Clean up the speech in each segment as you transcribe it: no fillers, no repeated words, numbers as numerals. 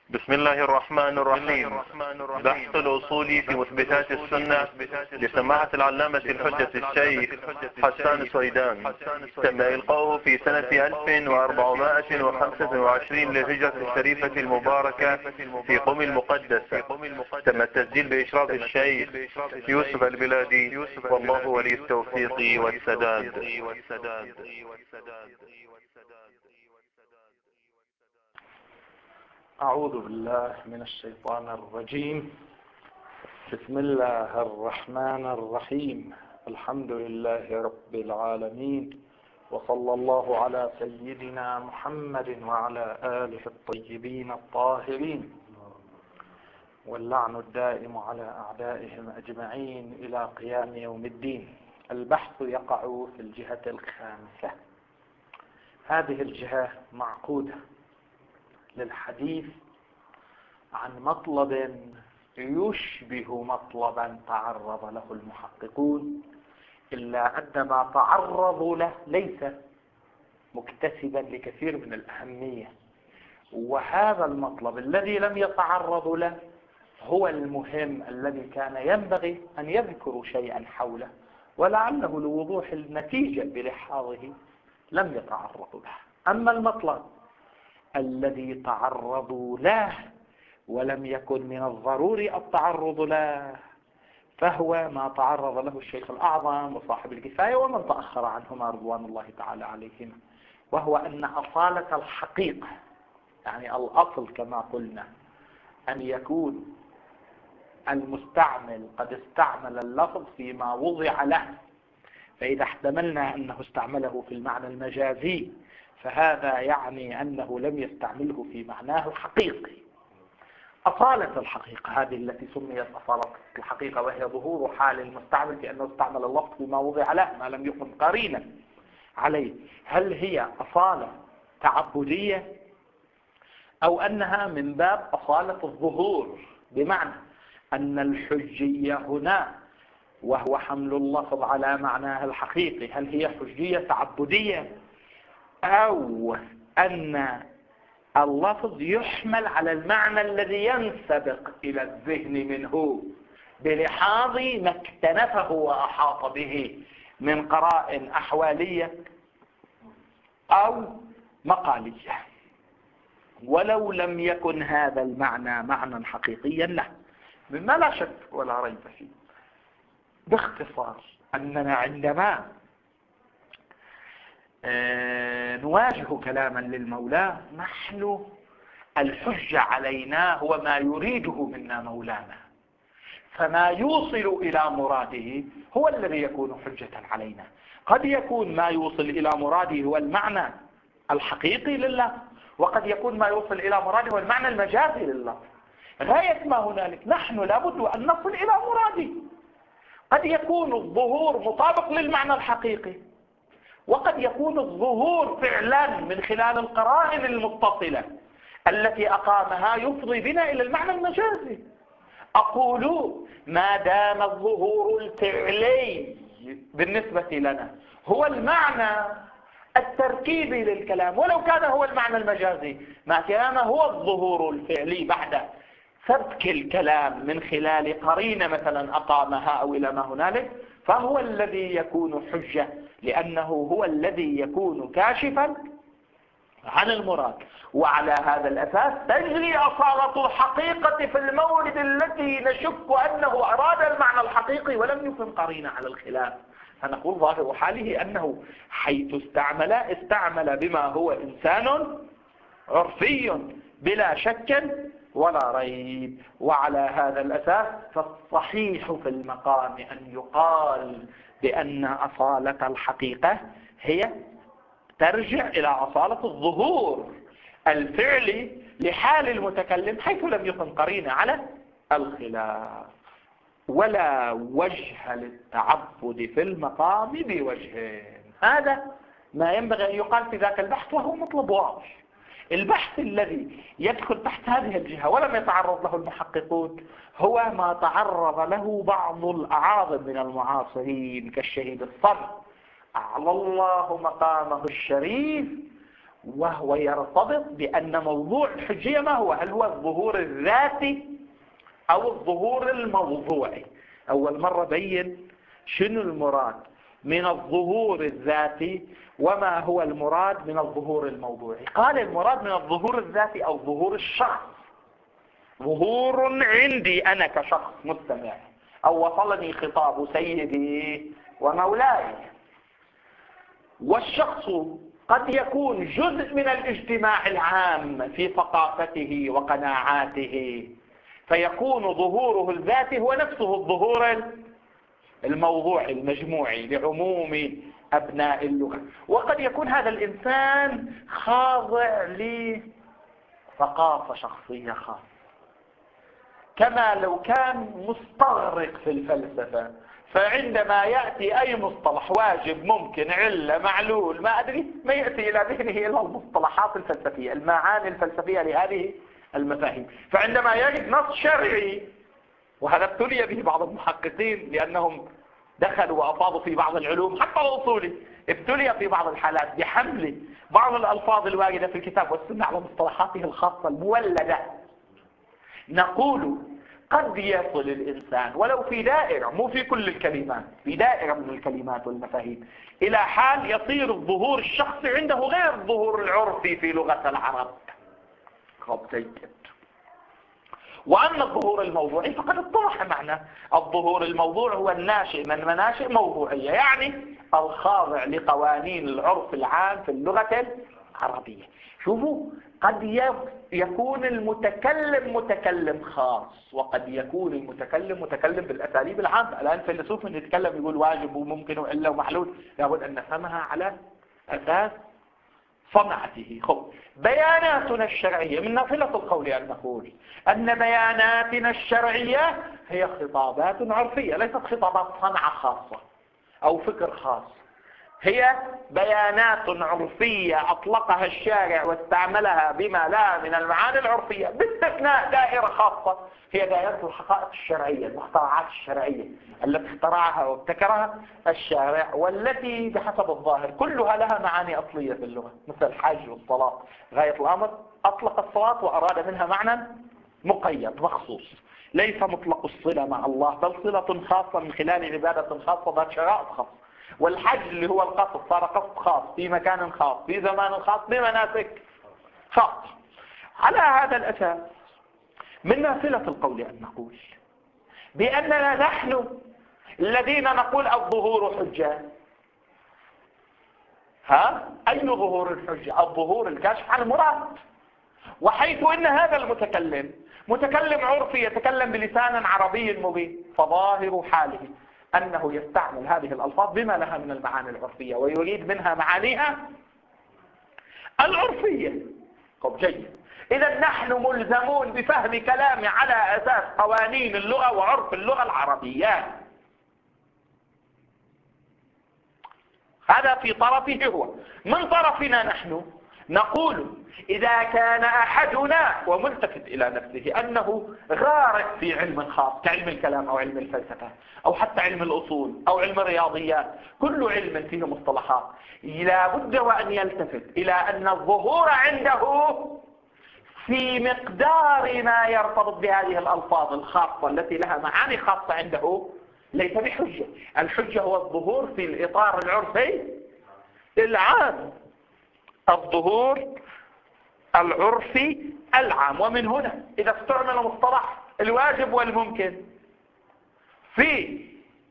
بسم الله الرحمن الرحيم. بحث الأصول في مثبتات السنة لسماحة العلامة الحجة الشيخ حسان سويدان. تم إلقاؤه في سنة 1425 للهجرة الشريفة المباركة في قم المقدسة. تم التسجيل بإشراف الشيخ يوسف البلادي، والله ولي التوفيق والسداد. أعوذ بالله من الشيطان الرجيم. بسم الله الرحمن الرحيم. الحمد لله رب العالمين، وصلى الله على سيدنا محمد وعلى آله الطيبين الطاهرين، واللعن الدائم على أعدائهم أجمعين إلى قيام يوم الدين. البحث يقع في الجهة الخامسة. هذه الجهة معقودة للحديث عن مطلب يشبه مطلبا تعرض له المحققون، إلا أن ما تعرضوا له ليس مكتسبا لكثير من الأهمية، وهذا المطلب الذي لم يتعرضوا له هو المهم الذي كان ينبغي أن يذكروا شيئا حوله، ولعله لوضوح النتيجة بلحاظه لم يتعرضوا له. أما المطلب الذي تعرضوا له ولم يكن من الضروري التعرض له فهو ما تعرض له الشيخ الأعظم وصاحب الكفاية ومن تأخر عنهما رضوان الله تعالى عليهما، وهو أن أصالة الحقيقة، يعني الأصل كما قلنا، أن يكون المستعمل قد استعمل اللفظ فيما وضع له، فإذا احتملنا أنه استعمله في المعنى المجازي فهذا يعني أنه لم يستعمله في معناه الحقيقي. أصالة الحقيقة هذه التي سميت أصالة الحقيقة، وهي ظهور حال المستعمل في أنه استعمل اللفظ فيما وضع له ما لم يكن قرينا عليه، هل هي أصالة تعبدية أو أنها من باب أصالة الظهور، بمعنى أن الحجية هنا وهو حمل اللفظ على معناه الحقيقي، هل هي حجية تعبدية أو أن اللفظ يحمل على المعنى الذي ينسبق إلى الذهن منه بلحاظ ما اكتنفه وأحاط به من قرائن أحوالية أو مقالية، ولو لم يكن هذا المعنى معنى حقيقيا له، مما لا شك ولا ريب فيه. باختصار أننا عندما نواجه كلاما للمولى نحن الحجة علينا هو ما يريده منا مولانا، فما يوصل إلى مراده هو الذي يكون حجة علينا. قد يكون ما يوصل إلى مراده هو المعنى الحقيقي لله، وقد يكون ما يوصل إلى مراده هو المعنى المجازي لله. غاية ما هنالك نحن لابد أن نصل إلى مراده. قد يكون الظهور مطابق للمعنى الحقيقي، وقد يكون الظهور فعلا من خلال القرائن المتصلة التي أقامها يفضي بنا إلى المعنى المجازي. أقول ما دام الظهور الفعلي بالنسبة لنا هو المعنى التركيبي للكلام، ولو كان هو المعنى المجازي ما كان هو الظهور الفعلي بعد سبك الكلام من خلال قرينة مثلا أقامها أو إلى ما هنالك، فهو الذي يكون حجة، لأنه هو الذي يكون كاشفا عن المراد. وعلى هذا الأساس تجري أصالة الحقيقة في المورد التي نشك أنه أراد المعنى الحقيقي ولم يكن قرينة على الخلاف، فنقول ظاهر حاله أنه حيث استعمل بما هو إنسان عرفي بلا شك ولا ريب. وعلى هذا الأساس فالصحيح في المقام أن يقال بأن أصالة الحقيقة هي ترجع إلى أصالة الظهور الفعلي لحال المتكلم حيث لم يكن قرينة على الخلاف. ولا وجه للتعبد في المقام بوجه، هذا ما ينبغي أن يقال في ذاك البحث، وهو مطلب واضح. البحث الذي يدخل تحت هذه الجهة ولم يتعرض له المحققون هو ما تعرض له بعض الأعاظم من المعاصرين كالشهيد الصمد أعلى الله مقامه الشريف، وهو يرتبط بأن موضوع الحجية ما هو؟ هل هو الظهور الذاتي أو الظهور الموضوعي؟ أول مرة بين شنو المراد من الظهور الذاتي وما هو المراد من الظهور الموضوعي. قال المراد من الظهور الذاتي أو ظهور الشخص، ظهور عندي أنا كشخص مستمع، أو وصلني خطاب سيدي ومولاي. والشخص قد يكون جزء من الاجتماع العام في ثقافته وقناعاته، فيكون ظهوره الذاتي هو نفسه الظهور الموضوعي المجموعي لعموم أبناء اللغة. وقد يكون هذا الإنسان خاضع لثقافة شخصية خاصة، كما لو كان مستغرق في الفلسفة، فعندما يأتي أي مصطلح واجب ممكن علة معلول ما أدري ما يأتي إلى ذهنه إلا المصطلحات الفلسفية، المعاني الفلسفية لهذه المفاهيم. فعندما يجد نص شرعي، وهذا ابتلي به بعض المحققين لأنهم دخلوا وأفاضوا في بعض العلوم حتى الأصولي، ابتلي في بعض الحالات بحمل بعض الألفاظ الواردة في الكتاب والسنة على مصطلحاته الخاصة المولدة. نقول قد يصل الإنسان ولو في دائرة، مو في كل الكلمات، في دائرة من الكلمات والمفاهيم، إلى حال يصير الظهور الشخصي عنده غير الظهور العرفي في لغة العرب. وأما الظهور الموضوعي فقد اتضح معنى الظهور الموضوع هو الناشئ من مناشئ موضوعية، يعني الخاضع لقوانين العرف العام في اللغة العربية. شوفوا، قد يكون المتكلم متكلم خاص، وقد يكون المتكلم متكلم بالأساليب العامة. الآن فيلسوف من يتكلم يقول واجب وممكن وإلا ومحلول، لابد أن نفهمها على أساس صنعته. بياناتنا الشرعية، من نافلة القول أن نقول أن بياناتنا الشرعية هي خطابات عرفية، ليست خطابات صنعة خاصة أو فكر خاص، هي بيانات عرفية أطلقها الشارع واستعملها بما لا من المعاني العرفية، باستثناء دائرة خاصة هي دائرة الحقائق الشرعية، المخترعات الشرعية التي اخترعها وابتكرها الشارع، والتي بحسب الظاهر كلها لها معاني أصلية في اللغة، مثل الحج والصلاة. غاية الأمر أطلق الصلاة وأراد منها معنى مقيد مخصوص، ليس مطلق الصلة مع الله، بل صلة خاصة من خلال عبادة خاصة ذات شرائط خاصة. والحج اللي هو القصد صار قصد خاص في مكان خاص في زمان خاص بمناسك خاصة. على هذا الأساس من نافلة القول أن نقول بأننا نحن الذين نقول الظهور حجة. أي ظهور الحجة؟ الظهور الكاشف عن المراد، وحيث أن هذا المتكلم متكلم عرفي يتكلم بلسان عربي مبين، فظاهر حاله أنه يستعمل هذه الألفاظ بما لها من المعاني العرفية ويريد منها معانيها العرفية. جيد، إذا نحن ملزمون بفهم كلام على أساس قوانين اللغة وعرف اللغة العربية. هذا في طرفه هو. من طرفنا نحن نقول إذا كان أحدنا وملتفت إلى نفسه أنه غارق في علم خاص كعلم الكلام أو علم الفلسفة أو حتى علم الأصول أو علم الرياضيات، كل علم فيه مصطلحات، لا بد وأن يلتفت إلى أن الظهور عنده في مقدار ما يرتبط بهذه الألفاظ الخاصة التي لها معاني خاصة عنده ليس بحجة. الحجة هو الظهور في الإطار العرفي العام، الظهور العرفي العام. ومن هنا إذا استعمل مصطلح الواجب والممكن في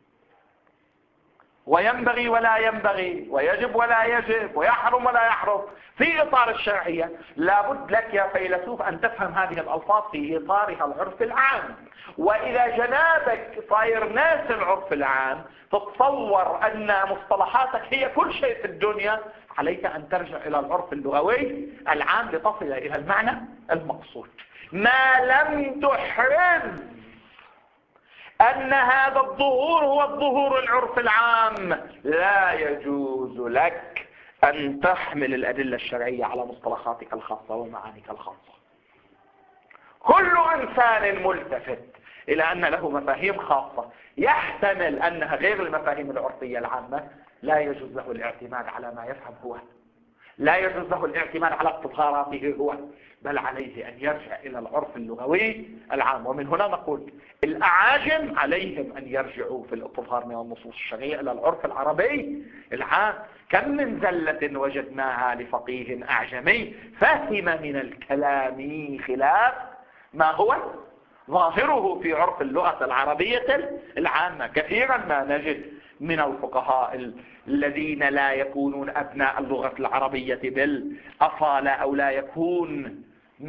وينبغي ولا ينبغي ويجب ولا يجب ويحرم ولا يحرم في إطار الشرعية، لابد لك يا فيلسوف أن تفهم هذه الألفاظ في إطارها العرف العام. وإذا جنابك صاير ناس العرف العام تتصور أن مصطلحاتك هي كل شيء في الدنيا، عليك أن ترجع إلى العرف اللغوي العام لتصل إلى المعنى المقصود. ما لم تحرز أن هذا الظهور هو الظهور العرف العام، لا يجوز لك أن تحمل الأدلة الشرعية على مصطلحاتك الخاصة ومعانيك الخاصة. كل إنسان ملتفت إلى أن له مفاهيم خاصة يحتمل أنها غير المفاهيم العرفية العامة لا يجوز له الاعتماد على ما يفهم هو، لا يجوز له الاعتماد على استظهاراته هو، بل عليه أن يرجع إلى العرف اللغوي العام. ومن هنا نقول الأعاجم عليهم أن يرجعوا في الاستظهار من النصوص الشرعية إلى العرف العربي العام. كم من زلة وجدناها لفقيه أعجمي فهم من الكلام خلاف ما هو ظاهره في عرف اللغة العربية العامة. كثيرا ما نجد من الفقهاء الذين لا يكونون أبناء اللغة العربية بالأصالة أو لا يكونون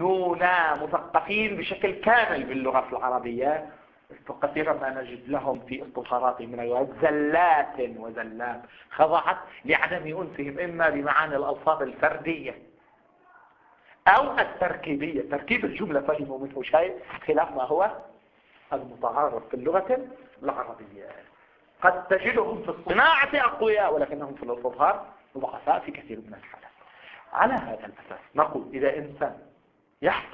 مثقفين بشكل كامل باللغة العربية، كثيرا ما نجد لهم في استظهاراتهم من الوقت زلات وزلات خضعت لعدم أنسهم إما بمعاني الألفاظ الفردية أو التركيبية. تركيب الجملة فهموا منه شيء خلاف ما هو المتعارف في اللغة العربية. قد تجدهم في الصناعة أقوياء ولكنهم في الاستظهار ضعفاء في كثير من الحالات. على هذا الأساس نقول إذا إنسان يحتمل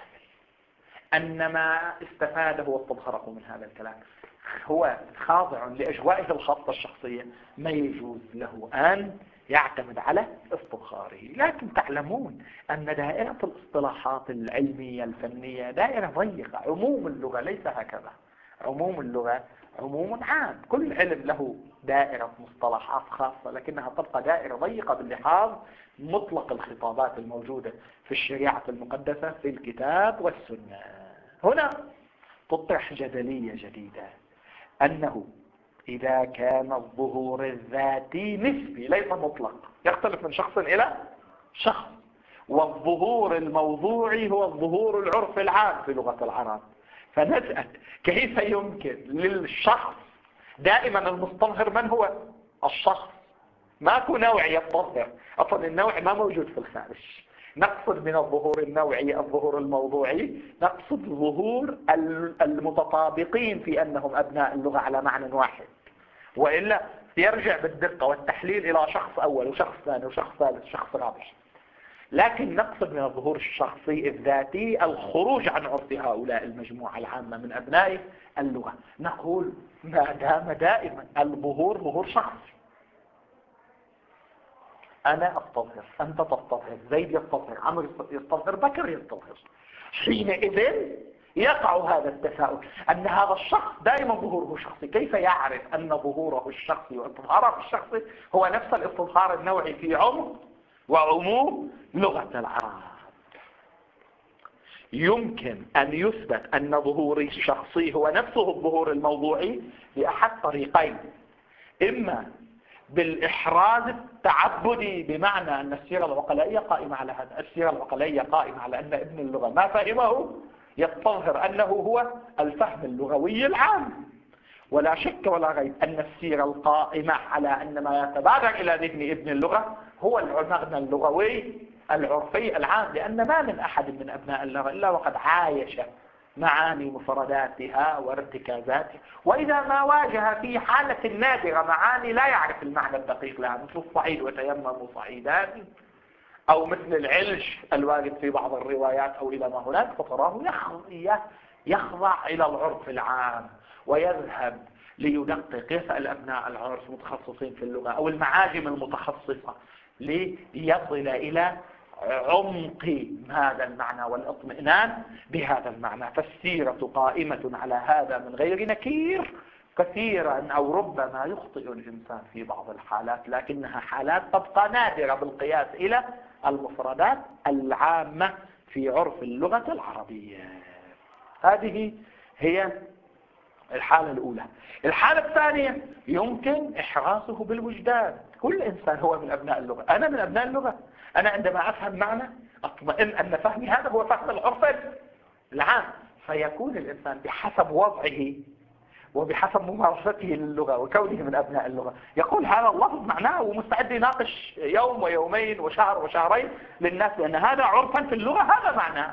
أن ما استفاده واستظهره من هذا الكلام هو خاضع لأجوائه الخاصة الشخصية، ما يجوز له أن يعتمد على استظهاره. لكن تعلمون أن دائرة الاصطلاحات العلمية الفنية دائرة ضيقة. عموم اللغة ليس هكذا. عموم اللغة عموم عام، كل علم له دائرة مصطلحات خاصة، لكنها تبقى دائرة ضيقة باللحاظ مطلق الخطابات الموجودة في الشريعة المقدسة في الكتاب والسنة. هنا تطرح جدلية جديدة، أنه إذا كان الظهور الذاتي نسبي ليس مطلق، يختلف من شخص إلى شخص، والظهور الموضوعي هو الظهور العرف العام في لغة العرب، فنسأل كيف يمكن للشخص دائما المستظهر من هو الشخص؟ ماكو نوع يستظهر، أصلا النوع ما موجود في الخارج. نقصد من الظهور النوعي الظهور الموضوعي، نقصد ظهور المتطابقين في أنهم أبناء اللغة على معنى واحد، وإلا يرجع بالدقة والتحليل إلى شخص أول وشخص ثاني وشخص ثالث وشخص رابع. لكن نقصد من الظهور الشخصي الذاتي الخروج عن عرف هؤلاء المجموعة العامة من أبناء اللغة. نقول ما دام دائما الظهور ظهور شخصي، أنا أستظهر، أنت تستظهر، زيد يستظهر، عمرو يستظهر، بكر يستظهر، حينئذ يقع هذا التساؤل أن هذا الشخص دائما ظهوره شخصي. كيف يعرف أن ظهوره الشخصي واستظهاره الشخصي هو نفس الاستظهار النوعي في عمق وعموم لغة العرب؟ يمكن أن يثبت أن ظهوري الشخصي هو نفسه الظهور الموضوعي بأحد طريقين: إما بالإحراز التعبدي، بمعنى أن السيرة العقلائية قائمة على هذا. السيرة العقلائية قائمة على أن ابن اللغة ما فهمه يستظهر أنه هو الفهم اللغوي العام، ولا شك ولا ريب أن السيرة القائمة على أن ما يتبادر إلى ذهن ابن اللغة هو المعنى اللغوي العرفي العام، لأن ما من أحد من أبناء اللغة إلا وقد عايش معاني مفرداتها وارتكازاتها، وإذا ما واجه في حالة نادرة معاني لا يعرف المعنى الدقيق لها، مثل الصعيد وتيمموا صعيدان، أو مثل العلج الوارد في بعض الروايات أو إلى ما هناك، فتراه يخضع إلى العرف العام ويذهب ليدقق، يسأل أبناء العرف متخصصين في اللغة أو المعاجم المتخصصة ليصل إلى عمق هذا المعنى والاطمئنان بهذا المعنى. فالسيرة قائمة على هذا من غير نكير. كثيرا أو ربما يخطئ الإنسان في بعض الحالات، لكنها حالات تبقى نادرة بالقياس إلى المفردات العامة في عرف اللغة العربية. هذه هي الحالة الأولى. الحالة الثانية يمكن إحراسه بالوجدان. كل إنسان هو من أبناء اللغة، أنا من أبناء اللغة. أنا عندما أفهم معنى أطمئن أن فهمي هذا هو فهم العرف العام، فيكون الإنسان بحسب وضعه وبحسب ممارسته للغة وكونه من أبناء اللغة يقول هذا اللفظ معناه ومستعد يناقش يوم ويومين وشهر وشهرين للناس، لأن هذا عرفا في اللغة، هذا معناه،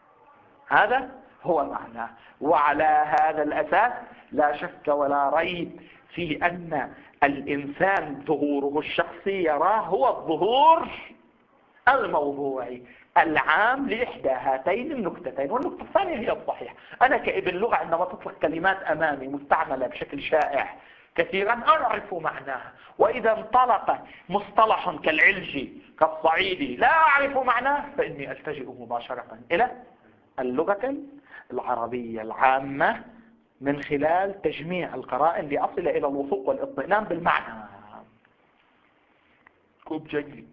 هذا هو معناه. وعلى هذا الأساس لا شك ولا ريب في أن الإنسان ظهوره الشخصي يراه هو الظهور الموضوعي العام لإحدى هاتين النكتتين. والنكتة الثانية هي الصحيح. أنا كابن لغة عندما تطلق كلمات أمامي مستعملة بشكل شائع كثيرا أعرف معناها، وإذا انطلق مصطلح كالعلجي كالصعيدي لا أعرف معناه فإني ألتجئ مباشرة إلى اللغة العربية العامة من خلال تجميع القرائن لأصل إلى الوثوق والاطمئنان بالمعنى. كوب جيد.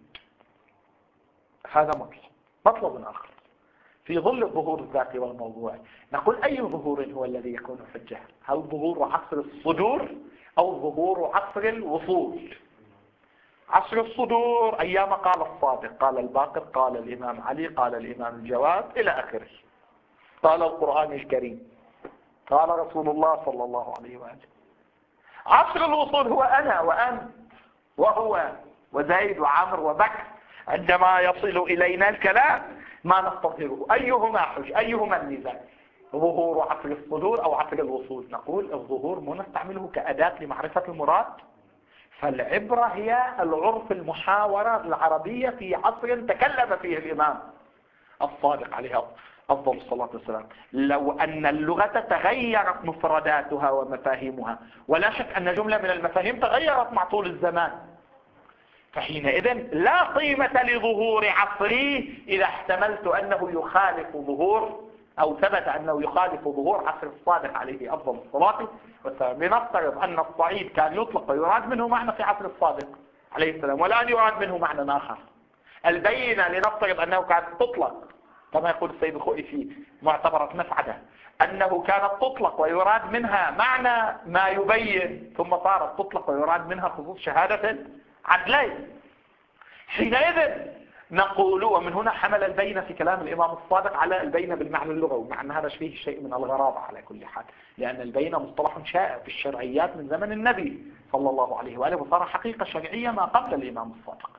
هذا مطلب آخر في ظل الظهور الذاتي والموضوعي. نقول أي ظهور هو الذي يكون حجة؟ هل ظهور عصر الصدور أو ظهور عصر الوصول؟ عصر الصدور أيام قال الصادق، قال الباقر، قال الإمام علي، قال الإمام الجواد إلى آخره، قال القرآن الكريم، قال رسول الله صلى الله عليه وآله. عصر الوصول هو أنا وأنت وهو وزيد وعمر وبكر. عندما يصل إلينا الكلام ما نستظهره، أيهما حج، أيهما الميزان، ظهور عصر الصدور أو عصر الوصول؟ نقول الظهور ما نستعمله كأداة لمعرفة المراد، فالعبرة هي العرف المحاورة العربية في عصر تكلم فيه الإمام الصادق عليه أفضل الصلاة والسلام. لو أن اللغة تغيرت مفرداتها ومفاهيمها، ولا شك أن جملة من المفاهيم تغيرت مع طول الزمان، فحينئذ لا قيمة لظهور عصري إذا احتملت أنه يخالف ظهور أو ثبت أنه يخالف ظهور عصر الصادق عليه أفضل الصلاة والسلام. لنفترض أن الصعيد كان يطلق ويراد منه معنى في عصر الصادق عليه السلام، والآن يراد منه معنى آخر. البينة لنفترض أنه كانت تطلق كما يقول السيد الخوئي في معتبرة مسعدة، أنه كانت تطلق ويراد منها معنى ما يبين، ثم صارت تطلق ويراد منها خصوص شهادة عدلين. حينئذ نقول، ومن هنا حمل البينة في كلام الإمام الصادق على البينة بالمعنى اللغوي، مع أن هذا فيه شيء من الغرابة على كل حال، لأن البينة مصطلح شائع في الشرعيات من زمن النبي صلى الله عليه وآله، وصار حقيقة شرعية ما قبل الإمام الصادق.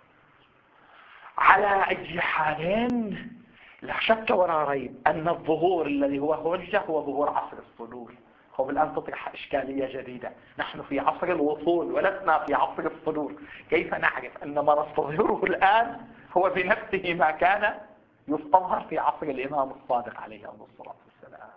على أي حال لا شك ولا ريب أن الظهور الذي هو حجة هو ظهور عصر الصدور. هو الآن تطرح إشكالية جديدة، نحن في عصر الوصول ولسنا في عصر الصدور، كيف نعرف أن ما نستظهره الآن هو بنفسه ما كان يستظهر في عصر الإمام الصادق عليه الصلاة والسلام؟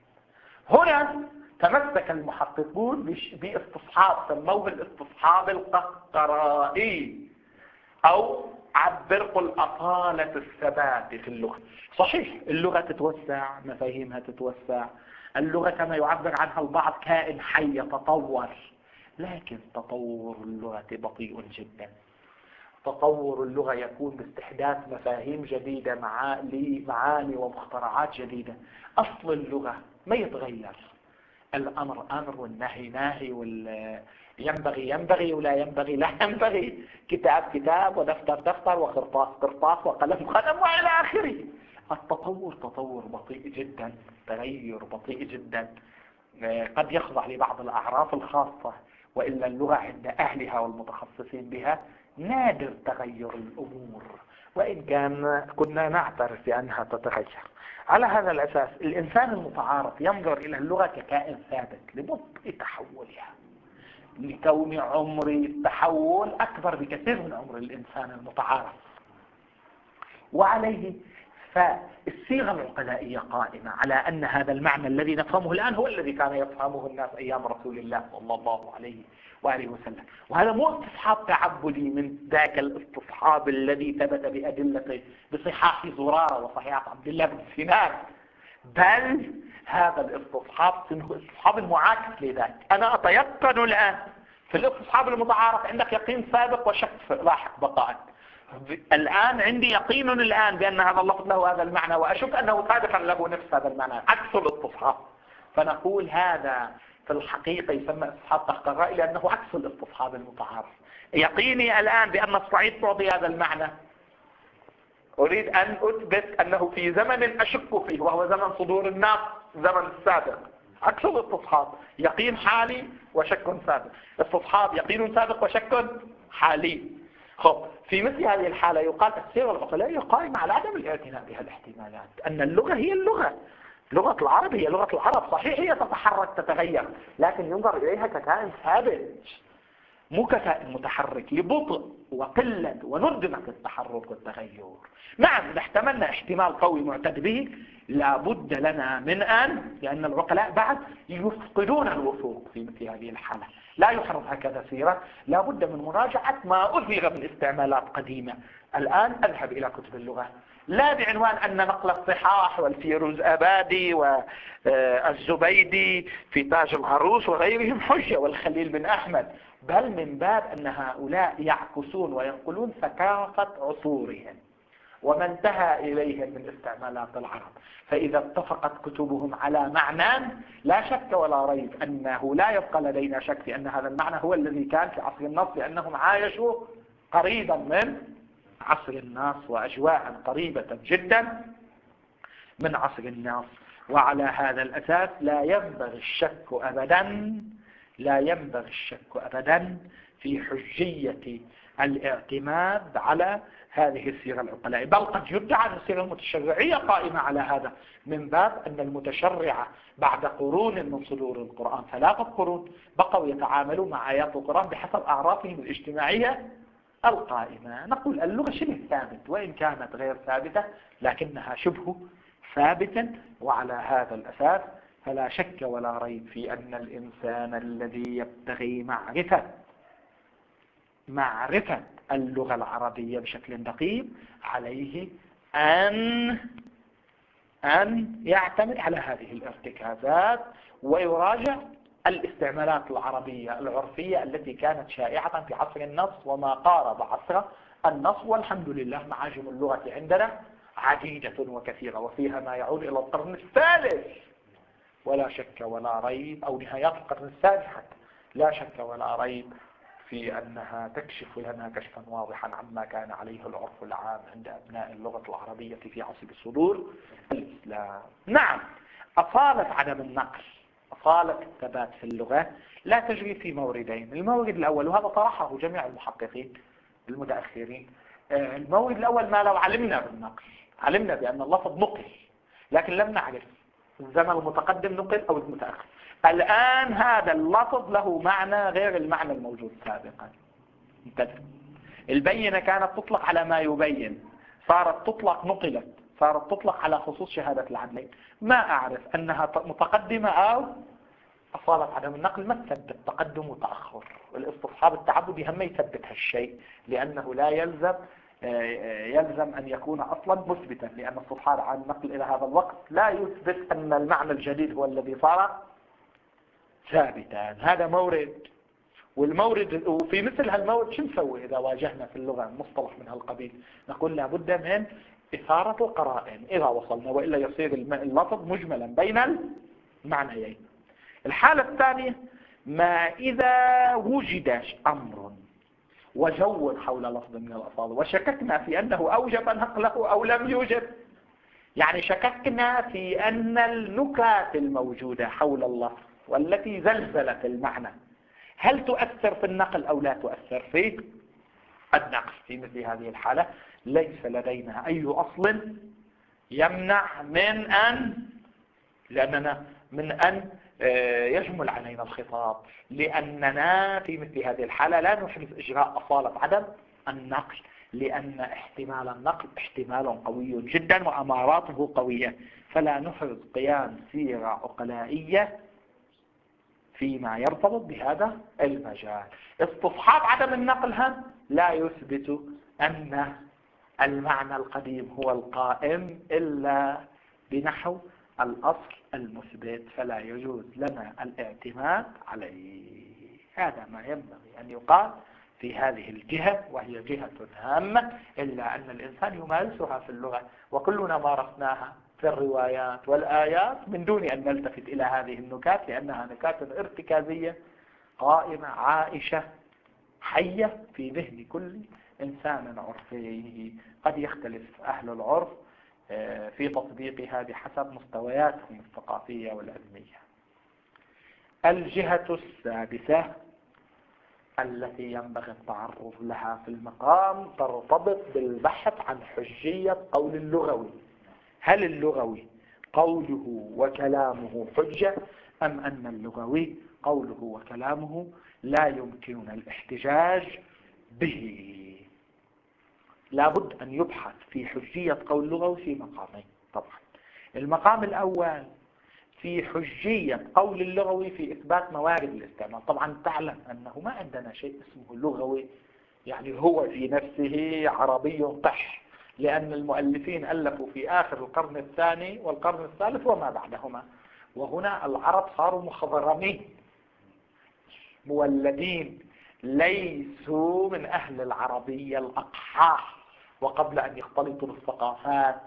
هنا تمسك المحققون باستصحاب سموه الاستصحاب القهقرائي، أو عبر قل أطالة الثبات في اللغة. صحيح اللغة تتوسع، مفاهيمها تتوسع، اللغة كما يعبر عنها البعض كائن حي يتطور، لكن تطور اللغة بطيء جدا. تطور اللغة يكون باستحداث مفاهيم جديدة معاني ومخترعات جديدة. أصل اللغة ما يتغير، الأمر أمر والنهي ناهي، ينبغي ولا ينبغي لا ينبغي، كتاب كتاب ودفتر دفتر وقرطاس قرطاس وقلم قلم وإلى آخره. التطور تطور بطيء جدا، تغير بطيء جدا، قد يخضع لبعض الأعراف الخاصة، وإلا اللغة عند أهلها والمتخصصين بها نادر تغير الأمور، وإن كان كنا نعترف بأنها تتغير. على هذا الأساس الإنسان المتعارف ينظر إلى اللغة ككائن ثابت لبطء تحولها، لكون عمر التحول أكبر بكثير من عمر الإنسان المتعارف. وعليه فالصيغة العقلائية قائمة على أن هذا المعنى الذي نفهمه الآن هو الذي كان يفهمه الناس أيام رسول الله صلى الله عليه وآله وسلم. وهذا مو استصحاب تعبدي من ذاك الاستصحاب الذي ثبت بأدلة بصحاح زرارة وصحيحة عبد الله بن سنان، بل هذا الاستصحاب استصحاب معاكس لذاك. أنا أتيقن الآن في الاستصحاب المتعارف عندك يقين سابق وشك لاحق بقاء. الآن عندي يقين الآن بأن هذا اللفظ له هذا المعنى، وأشك أنه سابقا له نفس هذا المعنى، عكس الاستصحاب. فنقول هذا في الحقيقة يسمى استصحاب قهقرائي لأنه عكس الاستصحاب المتعارف. يقيني الآن بأن الصعيد تعطي هذا المعنى، أريد أن أثبت أنه في زمن أشك فيه وهو زمن صدور الناس، زمن السابق، عكس الاستصحاب يقين حالي وشك سابق. استصحاب يقين سابق وشك حالي. خب في مثل هذه الحالة يقال الصيغة العقلائية قائمة على عدم الاعتناء بها الاحتمالات، أن اللغة هي اللغة، لغة العرب هي لغة العرب، صحيح هي تتحرك تتغير، لكن ينظر إليها ككائن ثابت. مو كفاء المتحرك، لبطء وقلة وندرة التحرك والتغير. نعم إذا احتملنا احتمال قوي معتد به لابد لنا من أن، لأن العقلاء بعد يفقدون الوثوق في مثل هذه الحالة، لا يحرم هكذا سيرة، لابد من مراجعة ما أثر من استعمالات قديمة. الآن أذهب إلى كتب اللغة، لا بعنوان أن نقل الصحاح والفيروز أبادي والزبيدي في تاج العروس وغيرهم حجة والخليل بن أحمد، بل من باب أن هؤلاء يعكسون وينقلون ثقافة عصورهم وما انتهى إليهم من استعمالات العرب. فإذا اتفقت كتبهم على معنى لا شك ولا ريب أنه لا يبقى لدينا شك في أن هذا المعنى هو الذي كان في عصر النص، لأنهم عايشوا قريبا من عصر الناس وأجواء قريبة جدا من عصر الناس. وعلى هذا الأساس لا ينبغي الشك أبدا في حجية الاعتماد على هذه السيرة العقلاء، بل قد يدعى أن السيرة المتشرعية قائمة على هذا، من باب أن المتشرعة بعد قرون من صدور القرآن 3 قرون بقوا يتعاملوا مع آيات القرآن بحسب أعرافهم الاجتماعية القائمة. نقول اللغة شبه ثابت، وإن كانت غير ثابتة لكنها شبه ثابتة. وعلى هذا الأساس فلا شك ولا ريب في أن الإنسان الذي يبتغي معرفة اللغة العربية بشكل دقيق عليه أن يعتمد على هذه الارتكازات ويراجع الاستعمالات العربية العرفية التي كانت شائعة في عصر النص وما قارب عصر النص. والحمد لله معاجم اللغة عندنا عديدة وكثيرة، وفيها ما يعود إلى القرن الثالث ولا شك ولا ريب، أو نهايات القرن الثالث حتى، لا شك ولا ريب في أنها تكشف لنا كشفا واضحا عما كان عليه العرف العام عند أبناء اللغة العربية في عصر صدور الإسلام. نعم، أصالة عدم النقل، أصالة الثبات في اللغة لا تجري في موردين. المورد الأول، وهذا طرحه جميع المحققين المتأخرين، المورد الأول ما لو علمنا بالنقل، علمنا بأن اللفظ نقل لكن لم نعرف الزمن المتقدم نقل أو المتأخر. الآن هذا اللفظ له معنى غير المعنى الموجود سابقا. البينة كانت تطلق على ما يبين، صارت تطلق نقلت، صارت تطلق على خصوص شهادة العدلين. ما أعرف أنها متقدمة أو أصالة عدم النقل، ما تثبت تقدم وتأخر. الاستصحاب التعبدي هم يثبت هالشيء، لأنه لا يلزم أن يكون أصلا مثبتا، لأن الاستصحاب عن النقل إلى هذا الوقت لا يثبت أن المعنى الجديد هو الذي صار ثابتا. هذا مورد. والمورد، وفي مثل هالمورد شو نسوي إذا واجهنا في اللغة مصطلح من هالقبيل؟ نقول لابد من إثارة القرائن إذا وصلنا، وإلا يصير اللفظ مجملا بين المعنيين. الحالة الثانية، ما إذا وجد أمر وجو حول لفظ من الألفاظ وشككنا في أنه أوجب نقله أو لم يوجب، يعني شككنا في أن النكات الموجودة حول اللفظ والتي زلزلت المعنى هل تؤثر في النقل أو لا تؤثر في النقل. في مثل هذه الحالة ليس لدينا أي أصل يمنع من أن يجمل علينا الخطاب، لأننا في مثل هذه الحالة لا نحرز إجراء أصالة عدم النقل، لأن احتمال النقل احتمال قوي جدا وأماراته قوية، فلا نحرز قيام سيرة عقلائية فيما يرتبط بهذا المجال. استصحاب عدم النقل هم لا يثبت أن المعنى القديم هو القائم إلا بنحو الأصل المثبت، فلا يجوز لنا الاعتماد عليه. هذا ما ينبغي أن يقال في هذه الجهة، وهي جهة هامة إلا أن الإنسان يمارسها في اللغة، وكلنا مارسناها في الروايات والآيات من دون أن نلتفت إلى هذه النكات، لأنها نكات ارتكازية قائمة عائشة حية في ذهن كل إنسان عرفي. قد يختلف أهل العرف في تطبيقها بحسب مستوياتهم الثقافية والعلمية. الجهة السادسة التي ينبغي التعرض لها في المقام ترتبط بالبحث عن حجية قول اللغوي. هل اللغوي قوله وكلامه حجة، أم أن اللغوي قوله وكلامه لا يمكننا الاحتجاج به؟ لابد أن يبحث في حجية قول اللغوي في مقامين. طبعا المقام الأول في حجية قول اللغوي في إثبات موارد الاستعمال. طبعا تعلم أنه ما عندنا شيء اسمه لغوي يعني هو في نفسه عربي قح، لأن المؤلفين ألفوا في آخر القرن الثاني والقرن الثالث وما بعدهما، وهنا العرب صاروا مخضرمين مولدين، ليسوا من أهل العربية الأقحاح، وقبل أن يختلطوا بالثقافات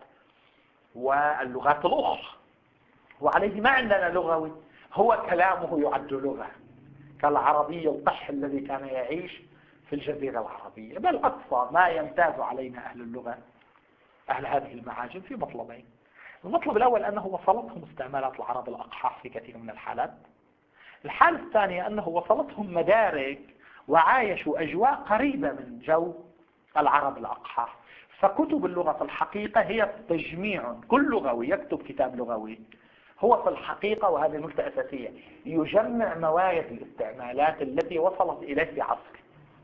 واللغات الأخرى، وعليه ما عندنا لغوي، هو كلامه يعد لغة كالعربي القح الذي كان يعيش في الجزيرة العربية. بل أقصى ما يمتاز علينا أهل اللغة أهل هذه المعاجم في مطلبين. المطلب الأول أنه وصلتهم استعمالات العرب الأقحاح في كثير من الحالات. الحالة الثانية أنه وصلتهم مدارك وعايشوا أجواء قريبة من جو العرب الأقحاح. فكتب اللغة في الحقيقة هي تجميع، كل لغوي يكتب كتاب لغوي هو في الحقيقة، وهذه نقطة أساسية، يجمع موارد الاستعمالات التي وصلت إليه في عصره.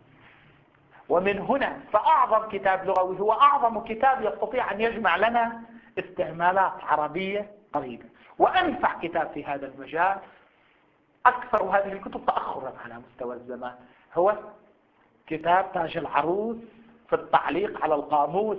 ومن هنا فأعظم كتاب لغوي هو أعظم كتاب يستطيع أن يجمع لنا استعمالات عربية قريبة. وأنفع كتاب في هذا المجال أكثر هذه الكتب تأخرا على مستوى الزمان هو كتاب تاج العروس في التعليق على القاموس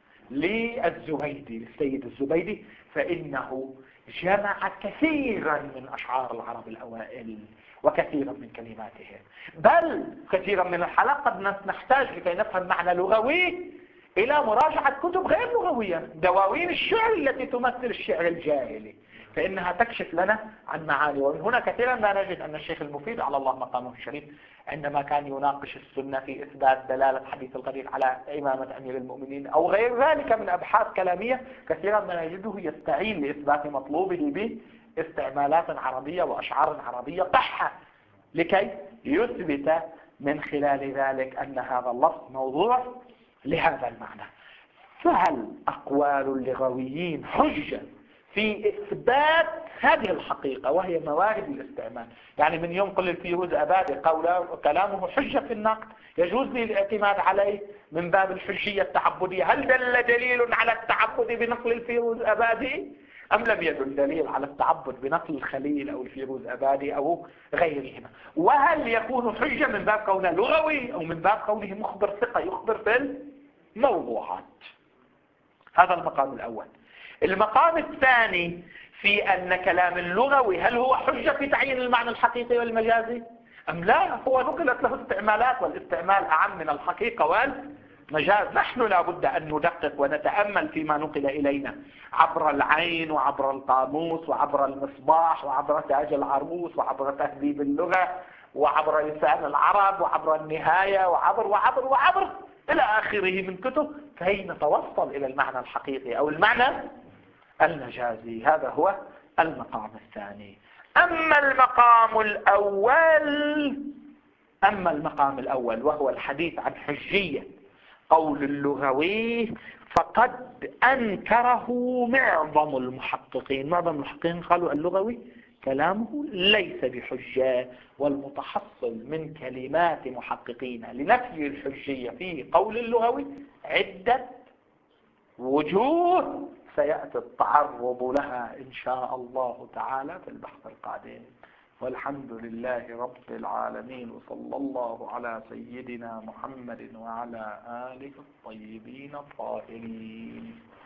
للزبيدي، للسيد الزبيدي، فإنه جمع كثيرا من أشعار العرب الأوائل وكثيرا من كلماتهم. بل كثيرا من الحالات قد نحتاج لكي نفهم معنى لغوي إلى مراجعة كتب غير لغوية، دواوين الشعر التي تمثل الشعر الجاهلي، فإنها تكشف لنا عن معاني. ومن هنا كثيرا ما نجد أن الشيخ المفيد على الله مقامه الشريف عندما كان يناقش السنة في إثبات دلالة حديث الغدير على إمامة أمير المؤمنين أو غير ذلك من أبحاث كلامية، كثيرا ما نجده يستعين لإثبات مطلوبه باستعمالات عربية وأشعار عربية قحة لكي يثبت من خلال ذلك أن هذا اللفظ موضوع لهذا المعنى. فهل أقوال اللغويين حجة في إثبات هذه الحقيقة وهي موارد الاستعمال؟ يعني من ينقل الفيروز أبادي كلامه حجة في النقد، يجوز لي الاعتماد عليه من باب الحجية التعبدية. هل دل دليل على التعبد بنقل الفيروز أبادي أم لم يدل دليل على التعبد بنقل الخليل أو الفيروز أبادي أو غيرهما؟ وهل يكون حجة من باب كونه لغوي أو من باب كونه مخبر ثقة يخبر في الموضوعات؟ هذا المقام الأول. المقام الثاني في أن كلام اللغوي هل هو حجة في تعيين المعنى الحقيقي والمجازي أم لا؟ هو نقلت له استعمالات، والاستعمال أعم من الحقيقة والمجاز. نحن لابد أن ندقق ونتأمل فيما نقل إلينا عبر العين وعبر القاموس وعبر المصباح وعبر تاج العروس وعبر تهذيب اللغة وعبر لسان العرب وعبر النهاية وعبر إلى آخره من كتب، كي نتوصل إلى المعنى الحقيقي أو المعنى المجازي. هذا هو المقام الثاني. أما المقام الأول وهو الحديث عن حجية قول اللغوي، فقد أنكره معظم المحققين. قالوا اللغوي كلامه ليس بحجة، والمتحصل من كلمات محققين لنفي الحجية في قول اللغوي عدة وجوه سيأتي التعرض لها إن شاء الله تعالى في البحث القادم. والحمد لله رب العالمين، وصلى الله على سيدنا محمد وعلى آله الطيبين الطاهرين.